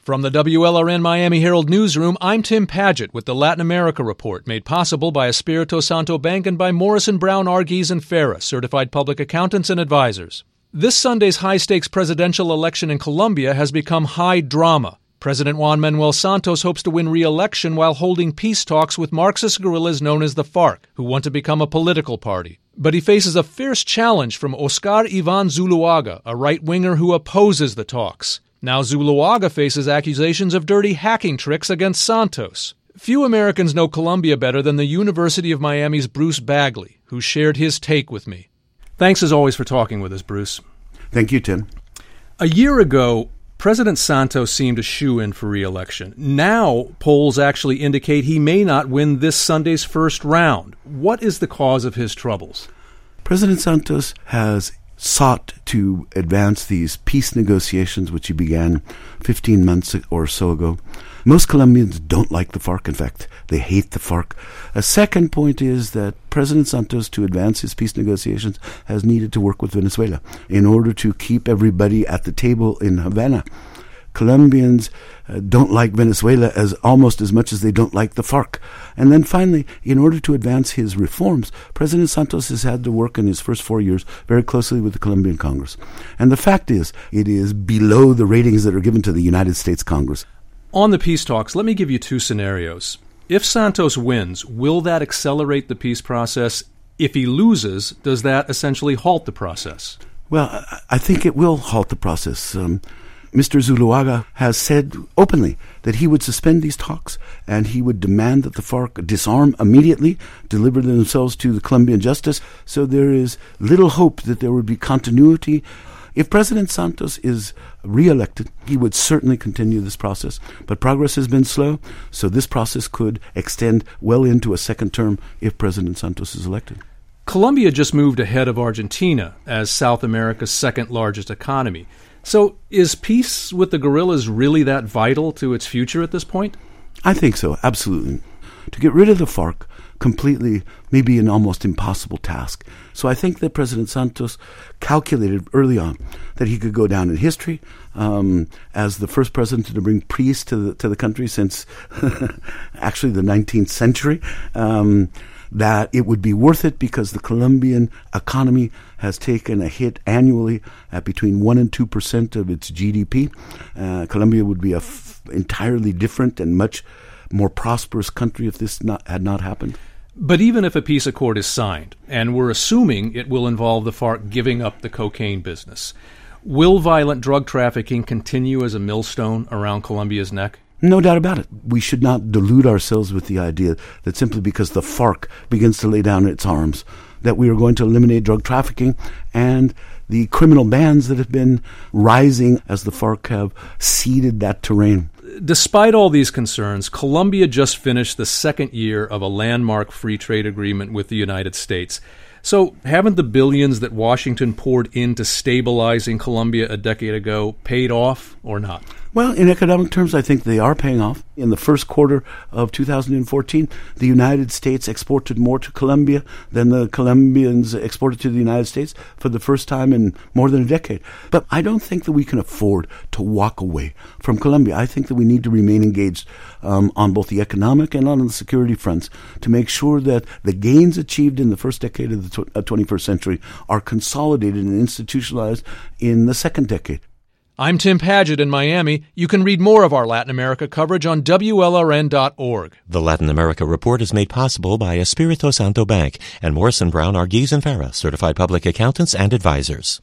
From the WLRN Miami Herald Newsroom, I'm Tim Padgett with the Latin America Report, made possible by Espirito Santo Bank and by Morrison Brown Arguez and Farah, certified public accountants and advisors. This Sunday's high-stakes presidential election in Colombia has become high drama. President Juan Manuel Santos hopes to win re-election while holding peace talks with Marxist guerrillas known as the FARC, who want to become a political party. But he faces a fierce challenge from Oscar Ivan Zuluaga, a right-winger who opposes the talks. Now Zuluaga faces accusations of dirty hacking tricks against Santos. Few Americans know Colombia better than the University of Miami's Bruce Bagley, who shared his take with me. Thanks as always for talking with us, Bruce. Thank you, Tim. A year ago, President Santos seemed a shoo-in for re-election. Now, polls actually indicate he may not win this Sunday's first round. What is the cause of his troubles? President Santos has sought to advance these peace negotiations, which he began 15 months or so ago. Most Colombians don't like the FARC. In fact, they hate the FARC. A second point is that President Santos, to advance his peace negotiations, has needed to work with Venezuela in order to keep everybody at the table in Havana. Colombians don't like Venezuela almost as much as they don't like the FARC. And then finally, in order to advance his reforms, President Santos has had to work in his first 4 years very closely with the Colombian Congress. And the fact is, it is below the ratings that are given to the United States Congress. On the peace talks, let me give you two scenarios. If Santos wins, will that accelerate the peace process? If he loses, does that essentially halt the process? Well, I think it will halt the process. Mr. Zuluaga has said openly that he would suspend these talks and he would demand that the FARC disarm immediately, deliver themselves to the Colombian justice. So there is little hope that there would be continuity. If President Santos is re-elected, he would certainly continue this process. But progress has been slow, so this process could extend well into a second term if President Santos is elected. Colombia just moved ahead of Argentina as South America's second largest economy. So is peace with the guerrillas really that vital to its future at this point? I think so, absolutely. To get rid of the FARC completely may be an almost impossible task. So I think that President Santos calculated early on that he could go down in history as the first president to bring peace to the country since actually the 19th century. That it would be worth it because the Colombian economy has taken a hit annually at between 1% and 2% of its GDP. Colombia would be an entirely different and much more prosperous country if this had not happened. But even if a peace accord is signed, and we're assuming it will involve the FARC giving up the cocaine business, will violent drug trafficking continue as a millstone around Colombia's neck? No doubt about it. We should not delude ourselves with the idea that simply because the FARC begins to lay down its arms, that we are going to eliminate drug trafficking and the criminal bands that have been rising as the FARC have ceded that terrain. Despite all these concerns, Colombia just finished the second year of a landmark free trade agreement with the United States. So haven't the billions that Washington poured into stabilizing Colombia a decade ago paid off or not? Well, in economic terms, I think they are paying off. In the first quarter of 2014, the United States exported more to Colombia than the Colombians exported to the United States for the first time in more than a decade. But I don't think that we can afford to walk away from Colombia. I think that we need to remain engaged on both the economic and on the security fronts to make sure that the gains achieved in the first decade of the 21st century are consolidated and institutionalized in the second decade. I'm Tim Padgett in Miami. You can read more of our Latin America coverage on WLRN.org. The Latin America Report is made possible by Espirito Santo Bank and Morrison Brown Arguez and Farah, certified public accountants and advisors.